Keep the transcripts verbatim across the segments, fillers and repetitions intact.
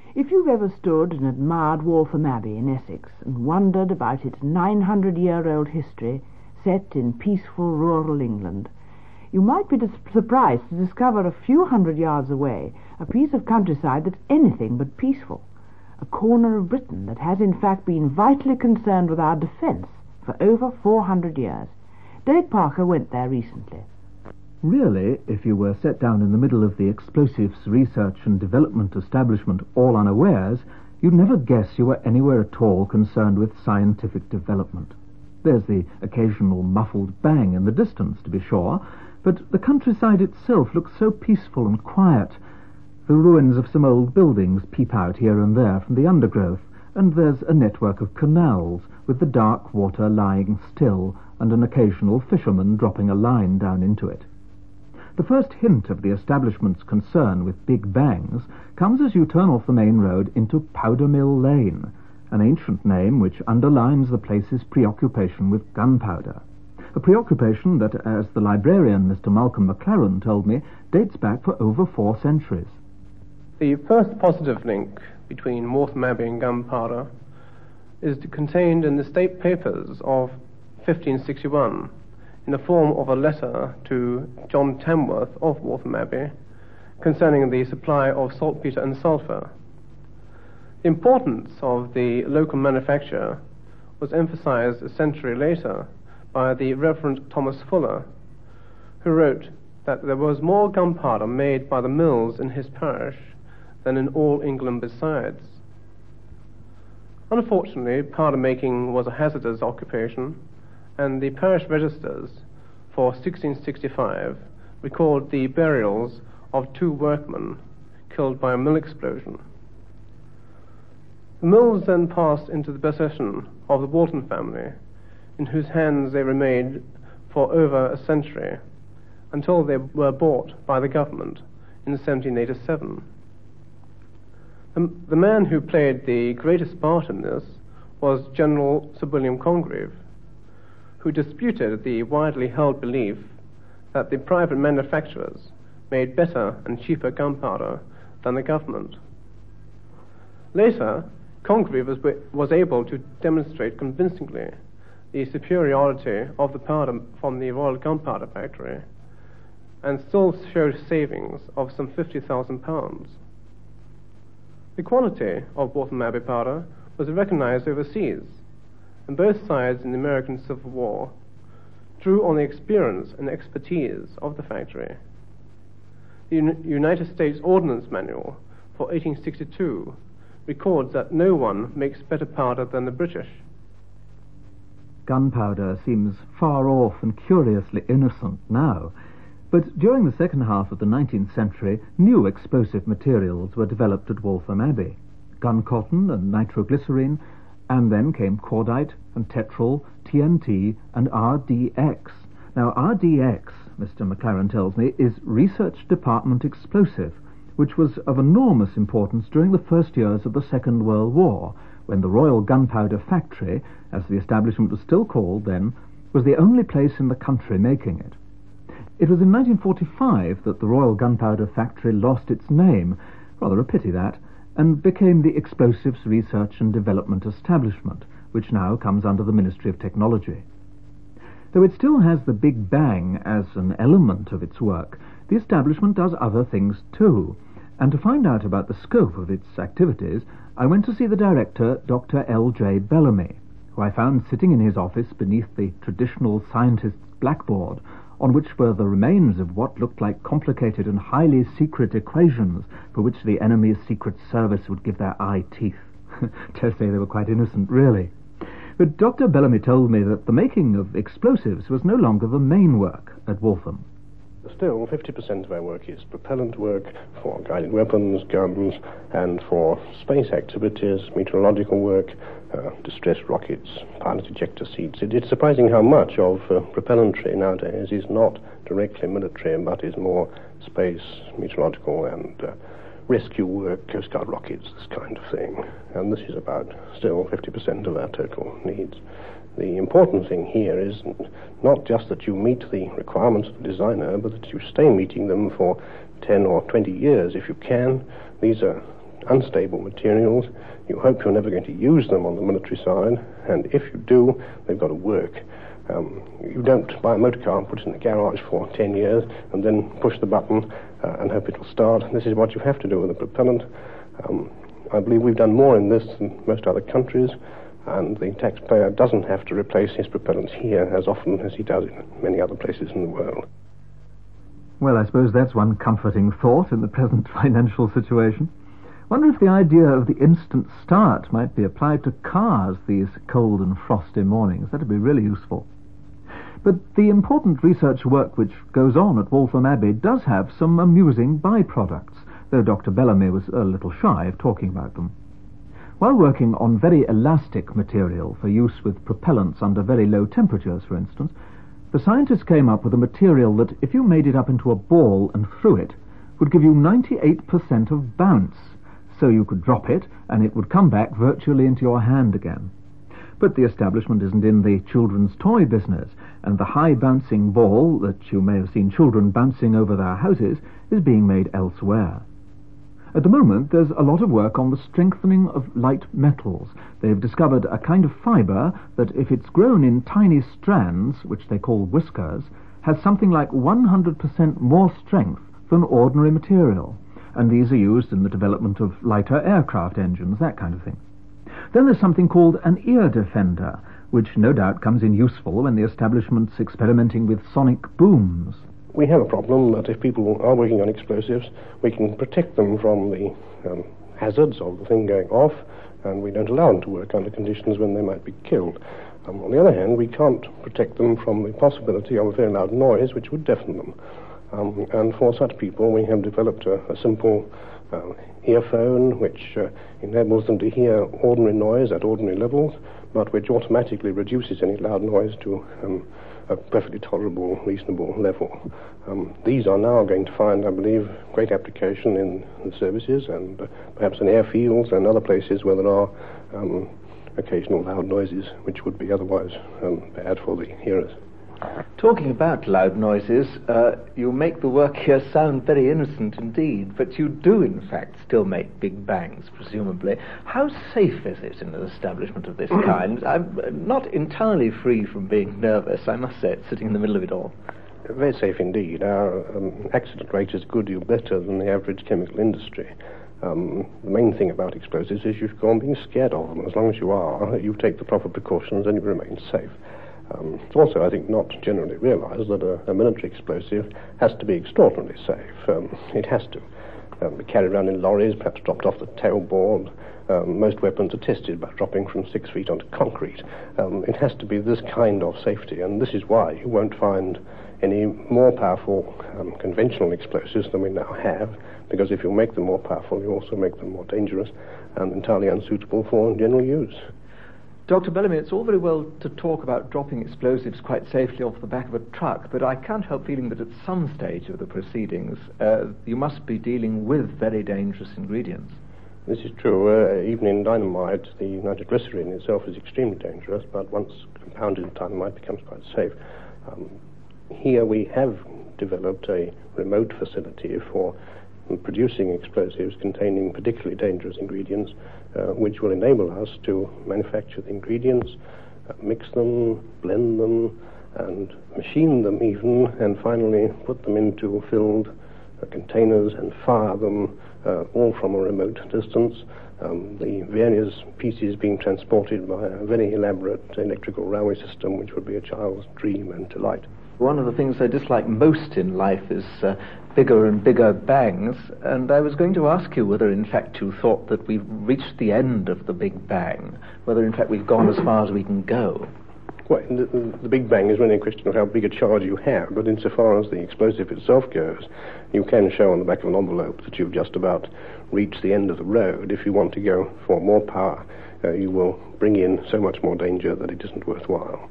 If you've ever stood and admired Waltham Abbey in Essex and wondered about its nine hundred year old history set in peaceful rural England, you might be dis- surprised to discover a few hundred yards away a piece of countryside that's anything but peaceful, a corner of Britain that has in fact been vitally concerned with our defence for over four hundred years. Derek Parker went there recently. Really, if you were set down in the middle of the explosives research and development establishment all unawares, you'd never guess you were anywhere at all concerned with scientific development. There's the occasional muffled bang in the distance, to be sure, but the countryside itself looks so peaceful and quiet. The ruins of some old buildings peep out here and there from the undergrowth, and there's a network of canals, with the dark water lying still, and an occasional fisherman dropping a line down into it. The first hint of the establishment's concern with big bangs comes as you turn off the main road into Powder Mill Lane, an ancient name which underlines the place's preoccupation with gunpowder. A preoccupation that, as the librarian Mister Malcolm Maclaren told me, dates back for over four centuries. The first positive link between Waltham Abbey and gunpowder is contained in the state papers of fifteen sixty-one, in the form of a letter to John Tamworth of Waltham Abbey concerning the supply of saltpetre and sulphur. The importance of the local manufacture was emphasized a century later by the Reverend Thomas Fuller, who wrote that there was more gunpowder made by the mills in his parish than in all England besides. Unfortunately, powder making was a hazardous occupation, and the parish registers for sixteen sixty-five record the burials of two workmen killed by a mill explosion. The mills then passed into the possession of the Walton family, in whose hands they remained for over a century, until they were bought by the government in seventeen eighty-seven. The, the man who played the greatest part in this was General Sir William Congreve, who disputed the widely held belief that the private manufacturers made better and cheaper gunpowder than the government. Later, Congreve was, was able to demonstrate convincingly the superiority of the powder from the Royal Gunpowder Factory, and still showed savings of some fifty thousand pounds. The quality of Waltham Abbey powder was recognized overseas, and both sides in the American Civil War drew on the experience and expertise of the factory. The Un- United States Ordnance Manual for eighteen sixty-two records that no one makes better powder than the British. Gunpowder seems far off and curiously innocent now, but during the second half of the nineteenth century, new explosive materials were developed at Waltham Abbey: gun cotton and nitroglycerine, and then came cordite and tetrol, T N T, and R D X. Now, R D X, Mister Maclaren tells me, is Research Department Explosive, which was of enormous importance during the first years of the Second World War, when the Royal Gunpowder Factory, as the establishment was still called then, was the only place in the country making it. It was in nineteen forty-five that the Royal Gunpowder Factory lost its name, rather a pity that, and became the Explosives Research and Development Establishment, which now comes under the Ministry of Technology. Though it still has the Big Bang as an element of its work, the establishment does other things too, and to find out about the scope of its activities, I went to see the director, Doctor L J Bellamy, who I found sitting in his office beneath the traditional scientist's blackboard, on which were the remains of what looked like complicated and highly secret equations for which the enemy's secret service would give their eye teeth. Dare say they were quite innocent, really. But Doctor Bellamy told me that the making of explosives was no longer the main work at Waltham. Still, fifty percent of our work is propellant work for guided weapons, guns, and for space activities, meteorological work, uh, distress rockets, pilot ejector seats. It, it's surprising how much of uh, propellantry nowadays is not directly military, but is more space, meteorological, and uh, rescue work, Coast Guard rockets, this kind of thing. And this is about still fifty percent of our total needs. The important thing here is not just that you meet the requirements of the designer, but that you stay meeting them for ten or twenty years if you can. These are unstable materials. You hope you're never going to use them on the military side, and if you do, they've got to work. Um, you don't buy a motor car and put it in the garage for ten years and then push the button uh, and hope it'll start. This is what you have to do with a propellant. Um, I believe we've done more in this than most other countries, and the taxpayer doesn't have to replace his propellants here as often as he does in many other places in the world. Well, I suppose that's one comforting thought in the present financial situation. Wonder if the idea of the instant start might be applied to cars these cold and frosty mornings. That'd be really useful. But the important research work which goes on at Waltham Abbey does have some amusing byproducts, though Doctor Bellamy was a little shy of talking about them. While working on very elastic material for use with propellants under very low temperatures, for instance, the scientists came up with a material that, if you made it up into a ball and threw it, would give you ninety-eight percent of bounce, so you could drop it and it would come back virtually into your hand again. But the establishment isn't in the children's toy business, and the high-bouncing ball that you may have seen children bouncing over their houses is being made elsewhere. At the moment, there's a lot of work on the strengthening of light metals. They've discovered a kind of fibre that, if it's grown in tiny strands, which they call whiskers, has something like one hundred percent more strength than ordinary material. And these are used in the development of lighter aircraft engines, that kind of thing. Then there's something called an ear defender, which no doubt comes in useful when the establishment's experimenting with sonic booms. We have a problem that if people are working on explosives, we can protect them from the um, hazards of the thing going off, and we don't allow them to work under conditions when they might be killed. Um, on the other hand, we can't protect them from the possibility of a very loud noise which would deafen them. Um, and for such people, we have developed a, a simple uh, earphone which uh, enables them to hear ordinary noise at ordinary levels, but which automatically reduces any loud noise to um, a perfectly tolerable, reasonable level. Um, these are now going to find, I believe, great application in the services and uh, perhaps in airfields and other places where there are um, occasional loud noises which would be otherwise um, bad for the hearers. Talking about loud noises, uh, you make the work here sound very innocent indeed, but you do in fact still make big bangs, presumably. How safe is it in an establishment of this kind? I'm not entirely free from being nervous, I must say, it's sitting in the middle of it all. Very safe indeed. Our um, accident rate is a good deal better than the average chemical industry. Um, the main thing about explosives is you've gone being scared of them. As long as you are, you take the proper precautions and you remain safe. Um, it's also, I think, not generally realised that a, a military explosive has to be extraordinarily safe. Um, it has to um, be carried around in lorries, perhaps dropped off the tailboard. Um, most weapons are tested by dropping from six feet onto concrete. Um, it has to be this kind of safety, and this is why you won't find any more powerful um, conventional explosives than we now have, because if you make them more powerful, you also make them more dangerous and entirely unsuitable for general use. Doctor Bellamy, it's all very well to talk about dropping explosives quite safely off the back of a truck, but I can't help feeling that at some stage of the proceedings, uh, you must be dealing with very dangerous ingredients. This is true. Uh, even in dynamite, the nitroglycerin itself is extremely dangerous, but once compounded in dynamite, it becomes quite safe. Um, here we have developed a remote facility for producing explosives containing particularly dangerous ingredients, uh, which will enable us to manufacture the ingredients, uh, mix them, blend them, and machine them even, and finally put them into filled uh, containers and fire them uh, all from a remote distance. Um, the various pieces being transported by a very elaborate electrical railway system, which would be a child's dream and delight. One of the things I dislike most in life is uh, bigger and bigger bangs, and I was going to ask you whether in fact you thought that we've reached the end of the Big Bang, whether in fact we've gone as far as we can go. Well, the, the Big Bang is really a question of how big a charge you have, but insofar as the explosive itself goes, you can show on the back of an envelope that you've just about reached the end of the road. If you want to go for more power, uh, you will bring in so much more danger that it isn't worthwhile.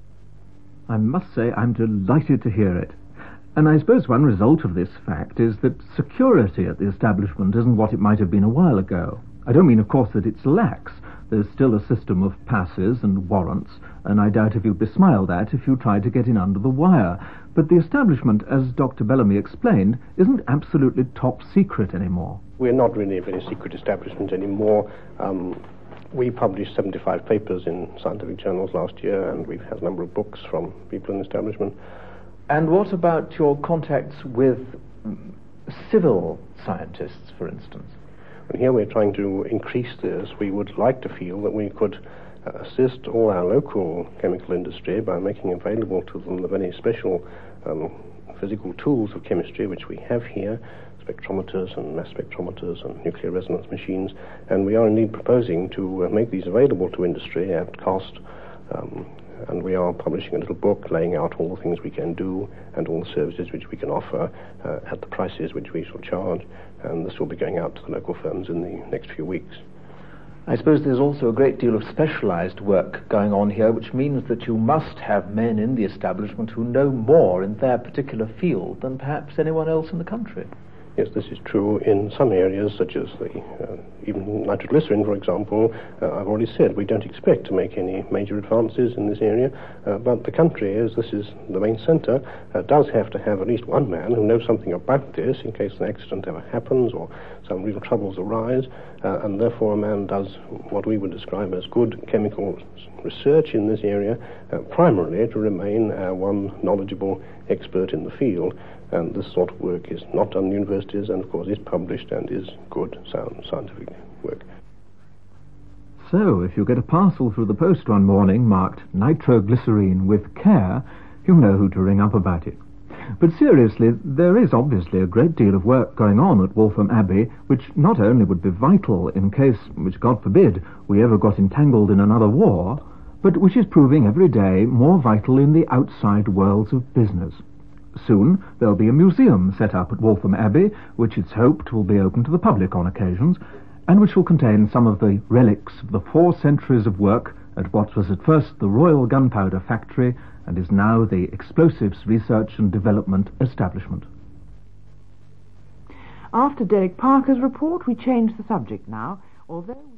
I must say I'm delighted to hear it. And I suppose one result of this fact is that security at the establishment isn't what it might have been a while ago. I don't mean, of course, that it's lax. There's still a system of passes and warrants, and I doubt if you'd be smiled at if you tried to get in under the wire. But the establishment, as Doctor Bellamy explained, isn't absolutely top secret anymore. We're not really a very secret establishment anymore. Um, we published seventy-five papers in scientific journals last year, and we've had a number of books from people in the establishment. And what about your contacts with civil scientists, for instance? And here we're trying to increase this. We would like to feel that we could uh, assist all our local chemical industry by making available to them the very special um, physical tools of chemistry which we have here, spectrometers and mass spectrometers and nuclear resonance machines, and we are indeed proposing to uh, make these available to industry at cost. Um, and we are publishing a little book laying out all the things we can do and all the services which we can offer uh, at the prices which we shall charge, and this will be going out to the local firms in the next few weeks. I suppose there's also a great deal of specialized work going on here, which means that you must have men in the establishment who know more in their particular field than perhaps anyone else in the country. Yes, this is true in some areas, such as the uh, even nitroglycerin, for example. Uh, I've already said we don't expect to make any major advances in this area, uh, but the country, as this is the main centre, uh, does have to have at least one man who knows something about this in case an accident ever happens or some real troubles arise, uh, and therefore a man does what we would describe as good chemical research in this area, uh, primarily to remain uh, one knowledgeable expert in the field. And this sort of work is not done in universities, and of course is published and is good, sound scientific work. So, if you get a parcel through the post one morning marked nitroglycerine with care, you know who to ring up about it. But seriously, there is obviously a great deal of work going on at Waltham Abbey, which not only would be vital in case, which God forbid, we ever got entangled in another war, but which is proving every day more vital in the outside worlds of business. Soon there'll be a museum set up at Waltham Abbey, which it's hoped will be open to the public on occasions, and which will contain some of the relics of the four centuries of work at what was at first the Royal Gunpowder Factory and is now the Explosives Research and Development Establishment. After Derek Parker's report, we change the subject now, although...